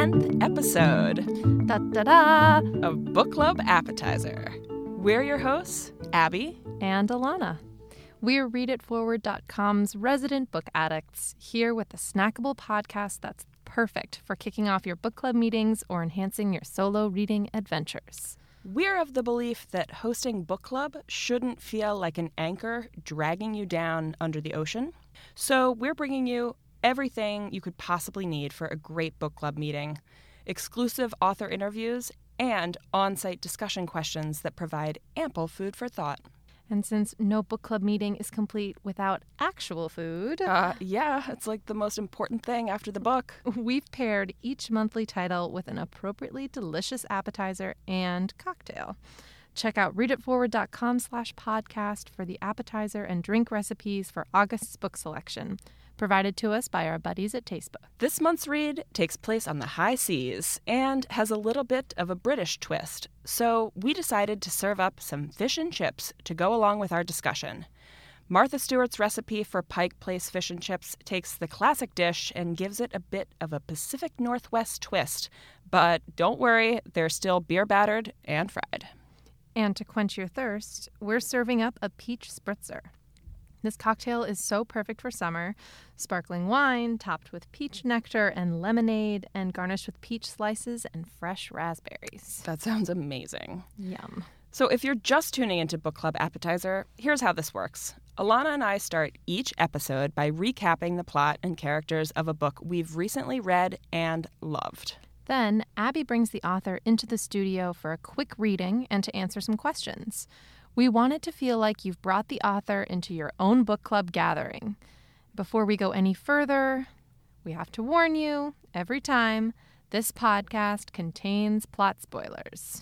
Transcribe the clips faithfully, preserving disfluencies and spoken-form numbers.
tenth episode Da-da-da! of Book Club Appetizer. We're your hosts, Abby And Alana. We're read it forward dot com's resident book addicts, here with a snackable podcast that's perfect for kicking off your book club meetings or enhancing your solo reading adventures. We're of the belief that hosting book club shouldn't feel like an anchor dragging you down under the ocean. So we're bringing you everything you could possibly need for a great book club meeting, exclusive author interviews, and on-site discussion questions that provide ample food for thought. And since no book club meeting is complete without actual food, Uh, yeah, it's like the most important thing after the book. we've paired each monthly title with an appropriately delicious appetizer and cocktail. Check out read it forward dot com slash podcast for the appetizer and drink recipes for August's book selection, provided to us by our buddies at Tastebook. This month's read takes place on the high seas and has a little bit of a British twist, so we decided to serve up some fish and chips to go along with our discussion. Martha Stewart's recipe for Pike Place fish and chips takes the classic dish and gives it a bit of a Pacific Northwest twist, but don't worry, they're still beer battered and fried. And to quench your thirst, we're serving up a peach spritzer. This cocktail is so perfect for summer. Sparkling wine, topped with peach nectar and lemonade, and garnished with peach slices and fresh raspberries. That sounds amazing. Yum. So if you're just tuning into Book Club Appetizer, here's how this works. Alana and I start each episode by recapping the plot and characters of a book we've recently read and loved. Then, Abby brings the author into the studio for a quick reading and to answer some questions. We want it to feel like you've brought the author into your own book club gathering. Before we go any further, we have to warn you, every time, this podcast contains plot spoilers.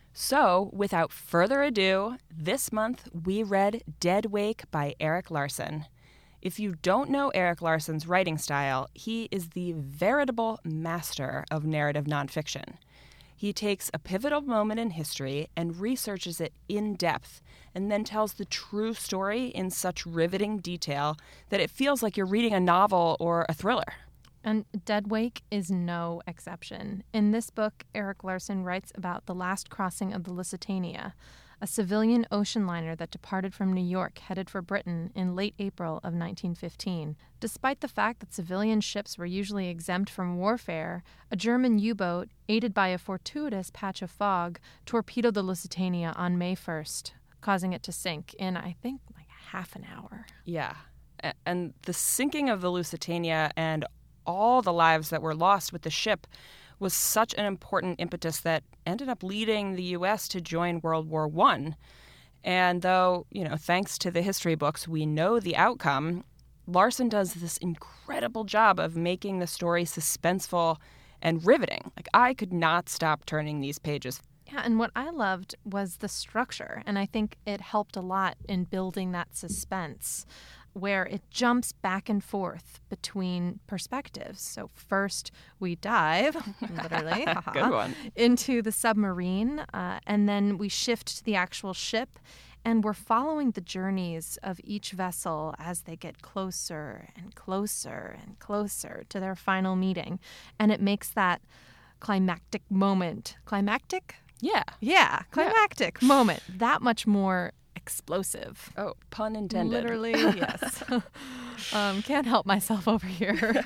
So, without further ado, this month we read Dead Wake by Erik Larson. If you don't know Erik Larson's writing style, he is the veritable master of narrative nonfiction. He takes a pivotal moment in history and researches it in depth, and then tells the true story in such riveting detail that it feels like you're reading a novel or a thriller. And Dead Wake is no exception. In this book, Erik Larson writes about the last crossing of the Lusitania, a civilian ocean liner that departed from New York headed for Britain in late April of nineteen fifteen. Despite the fact that civilian ships were usually exempt from warfare, a German U-boat, aided by a fortuitous patch of fog, torpedoed the Lusitania on May first, causing it to sink in, I think, like half an hour. Yeah. A- And the sinking of the Lusitania and all the lives that were lost with the ship was such an important impetus that ended up leading the U S to join World War One. And though, you know, thanks to the history books, we know the outcome, Larson does this incredible job of making the story suspenseful and riveting. Like, I could not stop turning these pages. Yeah, and what I loved was the structure, and I think it helped a lot in building that suspense, where it jumps back and forth between perspectives. So first we dive, literally, Good one. into the submarine, uh, and then we shift to the actual ship, and we're following the journeys of each vessel as they get closer and closer and closer to their final meeting. And it makes that climactic moment, climactic? Yeah. Yeah, climactic yeah. moment that much more explosive. Oh, pun intended. Literally, yes. um, can't help myself over here.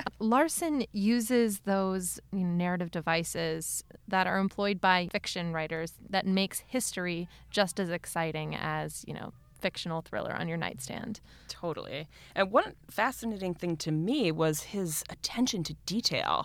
Larson uses those you know, narrative devices that are employed by fiction writers that makes history just as exciting as, you know, fictional thriller on your nightstand. Totally. And one fascinating thing to me was his attention to detail.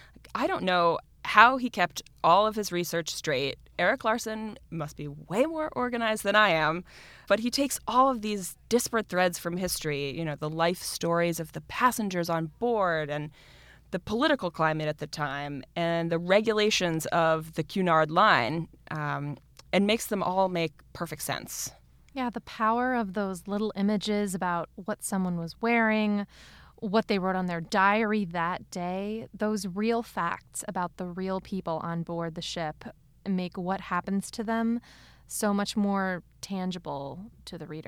I don't know how he kept all of his research straight. Erik Larson must be way more organized than I am, but he takes all of these disparate threads from history, you know, the life stories of the passengers on board and the political climate at the time and the regulations of the Cunard Line, um, and makes them all make perfect sense. Yeah, the power of those little images about what someone was wearing, what they wrote on their diary that day, those real facts about the real people on board the ship make what happens to them so much more tangible to the reader.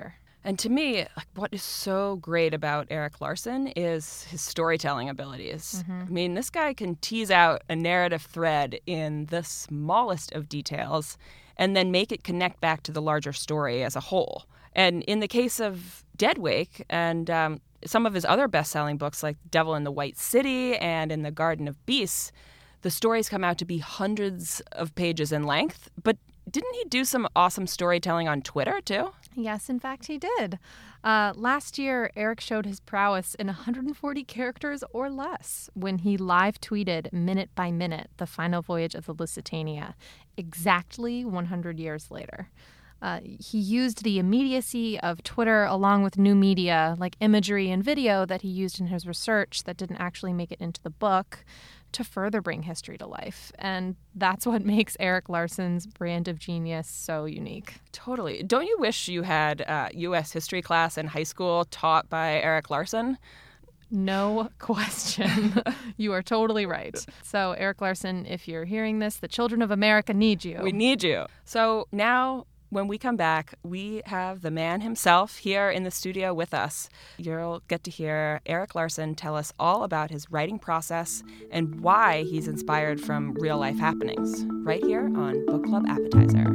And to me, like, what is so great about Erik Larson is his storytelling abilities. Mm-hmm. I mean, this guy can tease out a narrative thread in the smallest of details and then make it connect back to the larger story as a whole. And in the case of Deadwake and um, some of his other best-selling books like Devil in the White City and In the Garden of Beasts, the stories come out to be hundreds of pages in length. But didn't he do some awesome storytelling on Twitter, too? Yes, in fact, he did. Uh, last year, Erik showed his prowess in one hundred forty characters or less when he live tweeted minute by minute the final voyage of the Lusitania, exactly one hundred years later. Uh, he used the immediacy of Twitter along with new media like imagery and video that he used in his research that didn't actually make it into the book to further bring history to life. And that's what makes Erik Larson's brand of genius so unique. Totally. Don't you wish you had uh, U S history class in high school taught by Erik Larson? No question. You are totally right. So, Erik Larson, if you're hearing this, the children of America need you. We need you. So now, when we come back, we have the man himself here in the studio with us. You'll get to hear Erik Larson tell us all about his writing process and why he's inspired from real-life happenings, right here on Book Club Appetizer.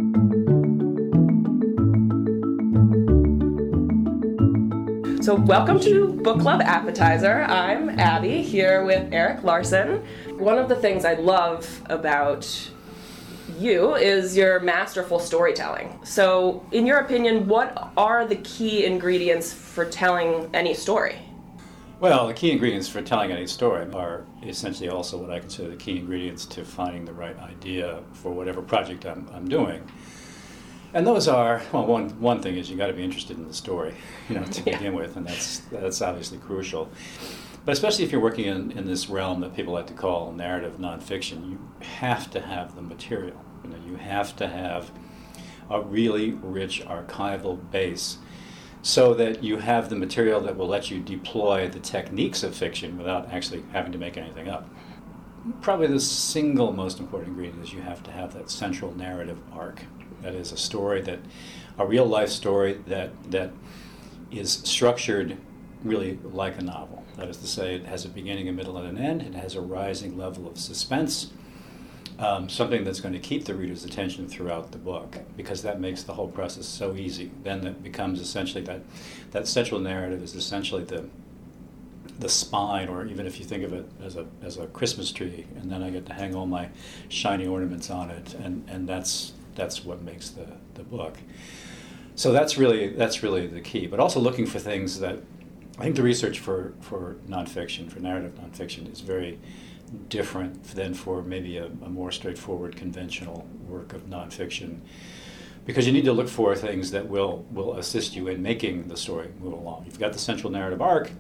So welcome to Book Club Appetizer. I'm Abby, here with Erik Larson. One of the things I love about you is your masterful storytelling. So, in your opinion, what are the key ingredients for telling any story? Well, the key ingredients for telling any story are essentially also what I consider the key ingredients to finding the right idea for whatever project I'm, I'm doing. And those are, well, one one thing is you got to be interested in the story, you know, to yeah. begin with, and that's that's obviously crucial. But especially if you're working in, in this realm that people like to call narrative nonfiction, you have to have the material. You know, you have to have a really rich archival base so that you have the material that will let you deploy the techniques of fiction without actually having to make anything up. Probably the single most important ingredient is you have to have that central narrative arc. That is a story that, a real life story that that is structured really like a novel. That is to say, it has a beginning, a middle, and an end. It has a rising level of suspense, um, something that's going to keep the reader's attention throughout the book, because that makes the whole process so easy. Then it becomes essentially that that central narrative is essentially the the spine, or even if you think of it as a as a Christmas tree, and then I get to hang all my shiny ornaments on it, and, and that's that's what makes the, the book. So that's really that's really the key. But also looking for things that, I think the research for, for nonfiction, for narrative nonfiction, is very different than for maybe a, a more straightforward conventional work of nonfiction, because you need to look for things that will, will assist you in making the story move along. You've got the central narrative arc,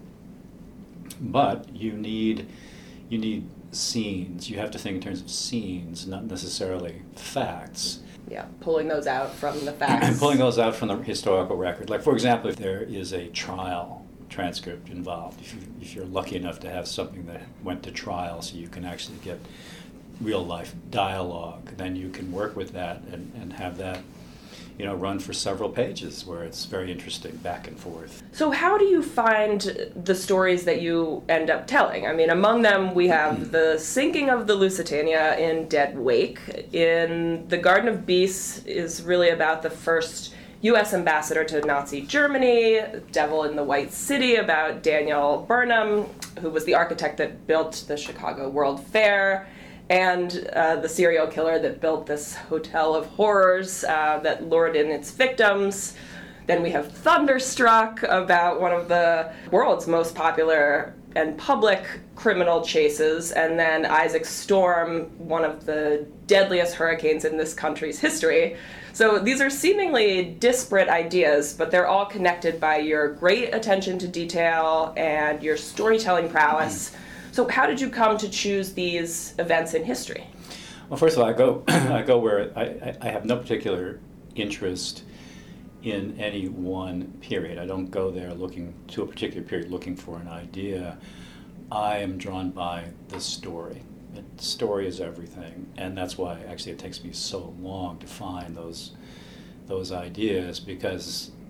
but you need you need scenes. You have to think in terms of scenes, not necessarily facts. Yeah, pulling those out from the facts. And pulling those out from the historical record. Like, for example, if there is a trial transcript involved, if, you, if you're lucky enough to have something that went to trial so you can actually get real-life dialogue, then you can work with that and, and have that, you know, run for several pages where it's very interesting back and forth. So how do you find the stories that you end up telling? I mean, among them we have the sinking of the Lusitania in Deadwake. In The Garden of Beasts is really about the first U S ambassador to Nazi Germany. Devil in the White City about Daniel Burnham, who was the architect that built the Chicago World Fair, and uh, the serial killer that built this hotel of horrors uh, that lured in its victims. Then we have Thunderstruck, about one of the world's most popular and public criminal chases, and then Isaac Storm, one of the deadliest hurricanes in this country's history. So these are seemingly disparate ideas, but they're all connected by your great attention to detail and your storytelling prowess. So how did you come to choose these events in history? Well, first of all, I go I go where I, I have no particular interest in any one period. I don't go there looking to a particular period looking for an idea. I am drawn by the story. The story is everything, and that's why actually it takes me so long to find those those ideas, because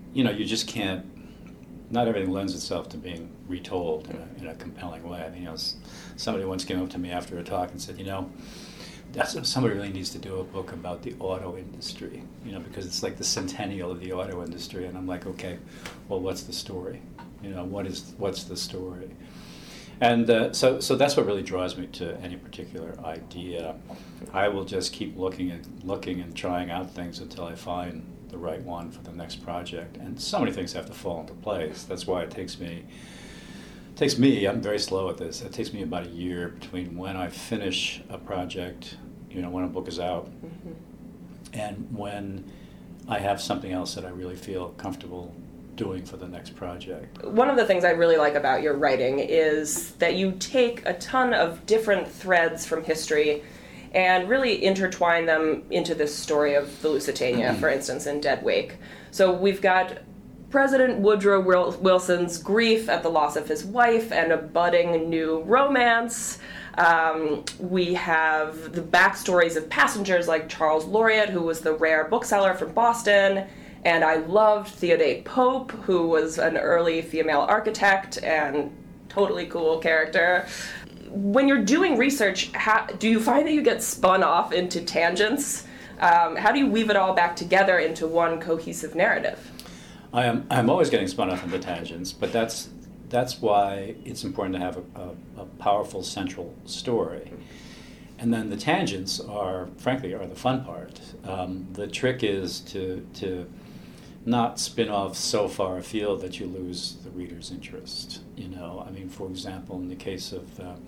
you know, you just can't, not everything lends itself to being retold in a, in a compelling way. I mean, you know, somebody once came up to me after a talk and said, you know, that's, somebody really needs to do a book about the auto industry, you know, because it's like the centennial of the auto industry. And I'm like, okay, well, what's the story? You know, what is, what's the story? And uh, so, so that's what really draws me to any particular idea. I will just keep looking and looking and trying out things until I find the right one for the next project. And so many things have to fall into place. That's why it takes me, it takes me, I'm very slow at this, it takes me about a year between when I finish a project, you know, when a book is out, mm-hmm. and when I have something else that I really feel comfortable doing for the next project. One of the things I really like about your writing is that you take a ton of different threads from history and really intertwine them into this story of the Lusitania, for instance, in Dead Wake. So we've got President Woodrow Wilson's grief at the loss of his wife and a budding new romance. Um, we have the backstories of passengers like Charles Laureate, who was the rare bookseller from Boston. And I loved Theodate Pope, who was an early female architect and totally cool character. When you're doing research, how, do you find that you get spun off into tangents? Um, how do you weave it all back together into one cohesive narrative? I am I'm always getting spun off into tangents, but that's that's why it's important to have a, a, a powerful central story. And then the tangents are, frankly, are the fun part. Um, the trick is to to not spin off so far afield that you lose the reader's interest. You know, I mean, for example, in the case of uh,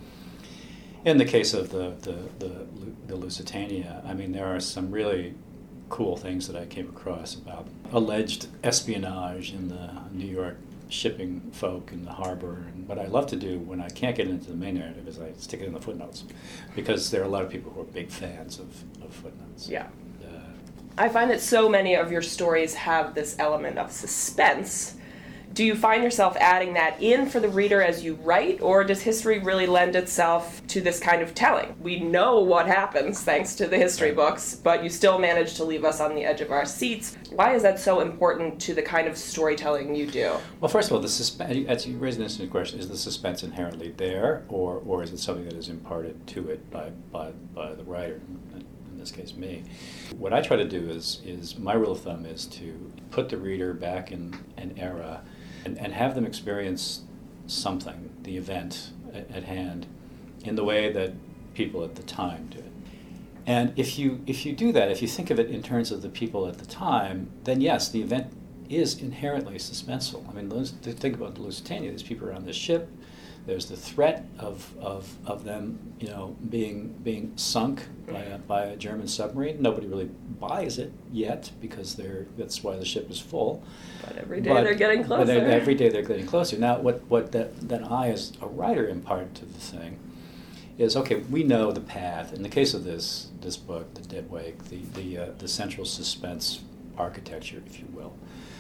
in the case of the, the the the Lusitania, I mean, there are some really cool things that I came across about alleged espionage in the New York shipping folk in the harbor. And what I love to do when I can't get into the main narrative is I stick it in the footnotes, because there are a lot of people who are big fans of, of footnotes. Yeah. Uh, I find that so many of your stories have this element of suspense. Do you find yourself adding that in for the reader as you write, or does history really lend itself to this kind of telling? We know what happens thanks to the history books, but you still manage to leave us on the edge of our seats. Why is that so important to the kind of storytelling you do? Well, first of all, the suspense, as you raised an interesting question, is the suspense inherently there, or, or is it something that is imparted to it by, by, by the writer, in this case me? What I try to do is, is my rule of thumb is to put the reader back in an era And, and have them experience something, the event at, at hand, in the way that people at the time did. And if you if you do that, if you think of it in terms of the people at the time, then yes, the event is inherently suspenseful. I mean, think about the Lusitania. There's people around the ship. There's the threat of, of, of them, you know, being being sunk by a, by a German submarine. Nobody really buys it yet, because they're that's why the ship is full. But every day but, they're getting closer. But they're, every day they're getting closer. Now, what what that, that I as a writer impart to the thing is, okay, we know the path. In the case of this this book, The Dead Wake, the the uh, the central suspense architecture, if you will,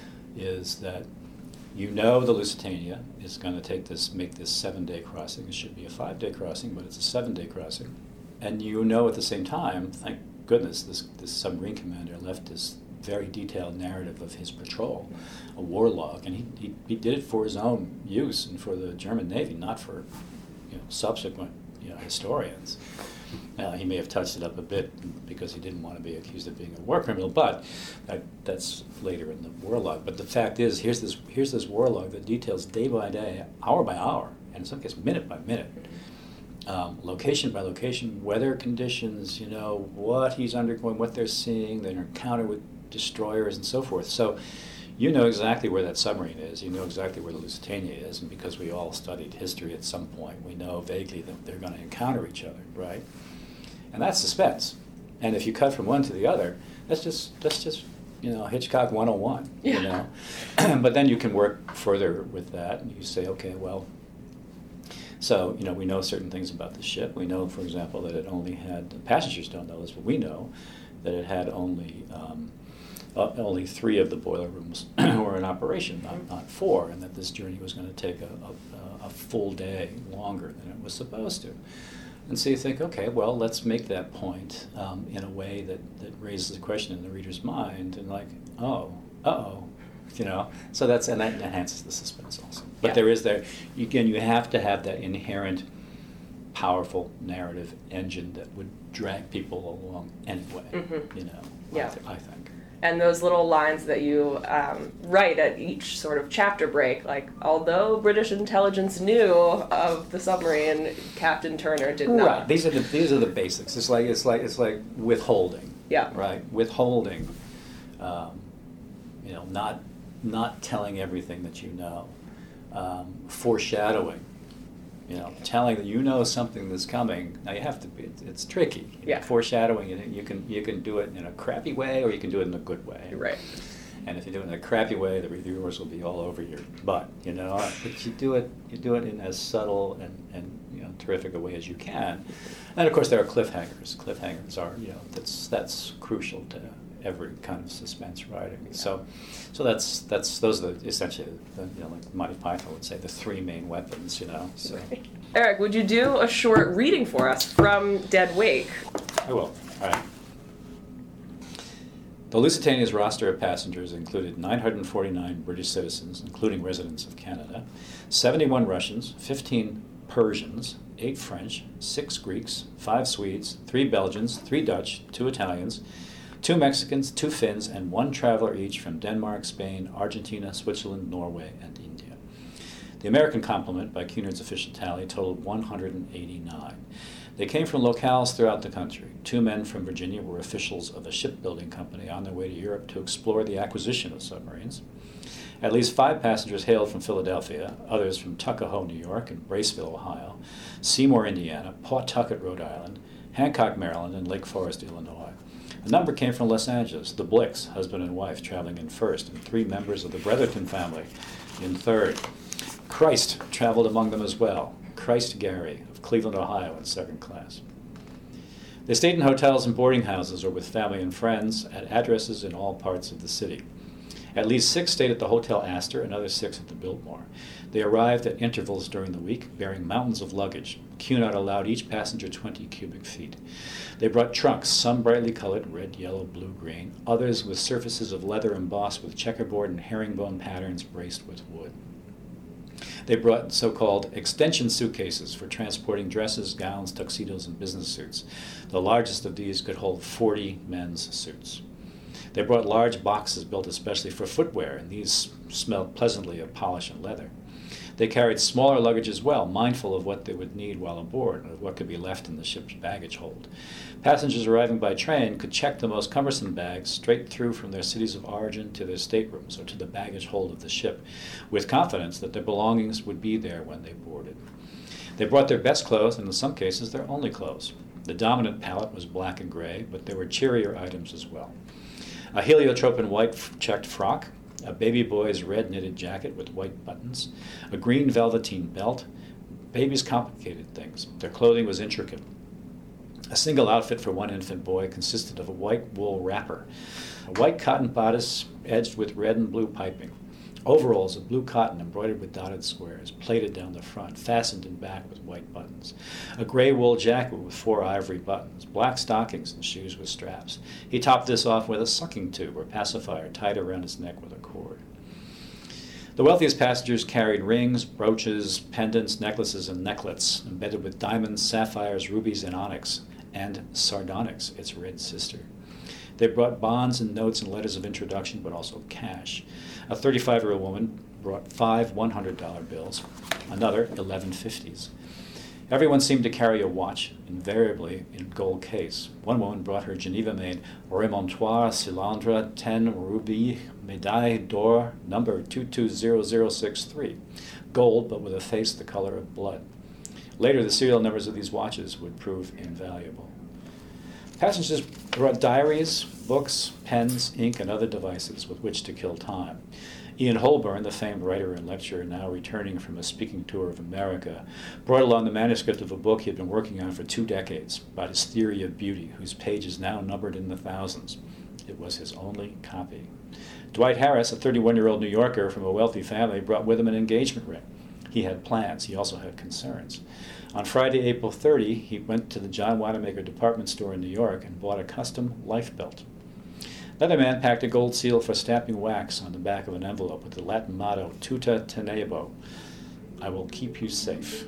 is that you know the Lusitania is going to take this, make this seven-day crossing. It should be a five-day crossing, but it's a seven-day crossing. And you know at the same time, thank goodness, this, this submarine commander left this very detailed narrative of his patrol, a war log, and he, he, he did it for his own use and for the German Navy, not for, you know, subsequent, you know, historians. Uh, he may have touched it up a bit because he didn't want to be accused of being a war criminal, but that, that's later in the war log. But the fact is, here's this here's this war log that details day by day, hour by hour, and in some cases minute by minute, um, location by location, weather conditions, you know, what he's undergoing, what they're seeing, their encounter with destroyers, and so forth. So you know exactly where that submarine is. You know exactly where the Lusitania is, and because we all studied history at some point, we know vaguely that they're going to encounter each other, right? And that's suspense. And if you cut from one to the other, that's just that's just you know Hitchcock one oh one. Yeah. You know, but then you can work further with that, and you say, okay, well, so you know we know certain things about the ship. We know, for example, that it only had, passengers don't know this, but we know that it had only um, uh, only three of the boiler rooms were in operation, not, not four, and that this journey was going to take a, a, a full day longer than it was supposed to. And so you think, okay, well, let's make that point um, in a way that, that raises the question in the reader's mind, and like, oh, uh-oh, you know. So that's, and that enhances the suspense also. But Yeah. there is there, again, you have to have that inherent powerful narrative engine that would drag people along anyway, Mhm. you know, Yeah. I, th- I think. And those little lines that you um, write at each sort of chapter break, like, although British intelligence knew of the submarine, Captain Turner did not. Right. These are the these are the basics. It's like it's like it's like withholding. Yeah. Right. Withholding. Um, you know, not not telling everything that you know. Um, foreshadowing. You know, telling that you know something that's coming. Now you have to be. It's, it's tricky. Yeah. Foreshadowing. You, you can you can do it in a crappy way, or you can do it in a good way. Right. And if you do it in a crappy way, the reviewers will be all over your butt, you know. But you do it, you do it in as subtle and, and you know terrific a way as you can. And of course, there are cliffhangers. Cliffhangers are, you know, that's that's crucial to every kind of suspense writing. So, so that's that's those are the, essentially, the, you know, like Monty Python would say, the three main weapons, you know. So Eric, would you do a short reading for us from Dead Wake? I will. All right. The Lusitania's roster of passengers included nine hundred forty-nine British citizens, including residents of Canada, seventy-one Russians, fifteen Persians, eight French, six Greeks, five Swedes, three Belgians, three Dutch, two Italians, two Mexicans, two Finns, and one traveler each from Denmark, Spain, Argentina, Switzerland, Norway, and India. The American complement, by Cunard's official tally, totaled one hundred eighty-nine. They came from locales throughout the country. Two men from Virginia were officials of a shipbuilding company on their way to Europe to explore the acquisition of submarines. At least five passengers hailed from Philadelphia, others from Tuckahoe, New York, and Braceville, Ohio, Seymour, Indiana, Pawtucket, Rhode Island, Hancock, Maryland, and Lake Forest, Illinois. A number came from Los Angeles, the Blicks, husband and wife, traveling in first, and three members of the Bretherton family in third. Christ traveled among them as well. Christ Gary of Cleveland, Ohio, in second class. They stayed in hotels and boarding houses or with family and friends at addresses in all parts of the city. At least six stayed at the Hotel Astor, another six at the Biltmore. They arrived at intervals during the week, bearing mountains of luggage. Cunard allowed each passenger twenty cubic feet. They brought trunks, some brightly colored, red, yellow, blue, green, others with surfaces of leather embossed with checkerboard and herringbone patterns braced with wood. They brought so-called extension suitcases for transporting dresses, gowns, tuxedos, and business suits. The largest of these could hold forty men's suits. They brought large boxes built especially for footwear, and these smelled pleasantly of polish and leather. They carried smaller luggage as well, mindful of what they would need while aboard and of what could be left in the ship's baggage hold. Passengers arriving by train could check the most cumbersome bags straight through from their cities of origin to their staterooms or to the baggage hold of the ship, with confidence that their belongings would be there when they boarded. They brought their best clothes, and in some cases their only clothes. The dominant palette was black and gray, but there were cheerier items as well. A heliotrope and white checked frock, a baby boy's red knitted jacket with white buttons, a green velveteen belt. Babies complicated things. Their clothing was intricate. A single outfit for one infant boy consisted of a white wool wrapper, a white cotton bodice edged with red and blue piping, overalls of blue cotton embroidered with dotted squares, plaited down the front, fastened in back with white buttons, a gray wool jacket with four ivory buttons, black stockings and shoes with straps. He topped this off with a sucking tube or pacifier tied around his neck with a cord. The wealthiest passengers carried rings, brooches, pendants, necklaces, and necklets embedded with diamonds, sapphires, rubies, and onyx, and sardonyx, its red sister. They brought bonds and notes and letters of introduction, but also cash. A thirty-five-year-old woman brought five one hundred dollar bills, another eleven fifties. Everyone seemed to carry a watch, invariably in gold case. One woman brought her Geneva-made Remontoir Cylindre ten Ruby Médaille d'Or number two two zero zero six three, gold but with a face the color of blood. Later, the serial numbers of these watches would prove invaluable. Passengers brought diaries, books, pens, ink, and other devices with which to kill time. Ian Holborn, the famed writer and lecturer now returning from a speaking tour of America, brought along the manuscript of a book he had been working on for two decades about his theory of beauty, whose pages now numbered in the thousands. It was his only copy. Dwight Harris, a thirty-one-year-old New Yorker from a wealthy family, brought with him an engagement ring. He had plans. He also had concerns. On Friday, April thirtieth, he went to the John Wanamaker department store in New York and bought a custom life belt. Leatherman packed a gold seal for stamping wax on the back of an envelope with the Latin motto, Tuta Tenebo, I will keep you safe.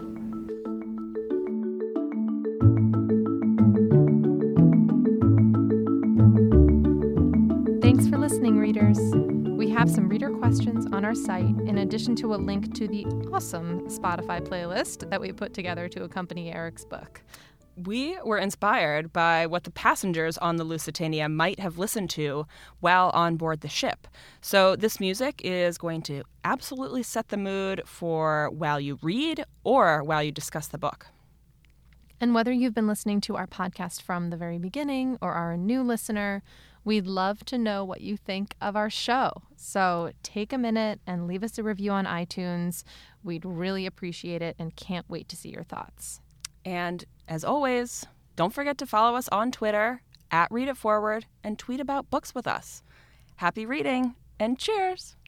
Thanks for listening, readers. We have some reader questions on our site, in addition to a link to the awesome Spotify playlist that we put together to accompany Eric's book. We were inspired by what the passengers on the Lusitania might have listened to while on board the ship. So this music is going to absolutely set the mood for while you read or while you discuss the book. And whether you've been listening to our podcast from the very beginning or are a new listener, we'd love to know what you think of our show. So take a minute and leave us a review on iTunes. We'd really appreciate it and can't wait to see your thoughts. And as always, don't forget to follow us on Twitter, at Read It Forward, and tweet about books with us. Happy reading, and cheers!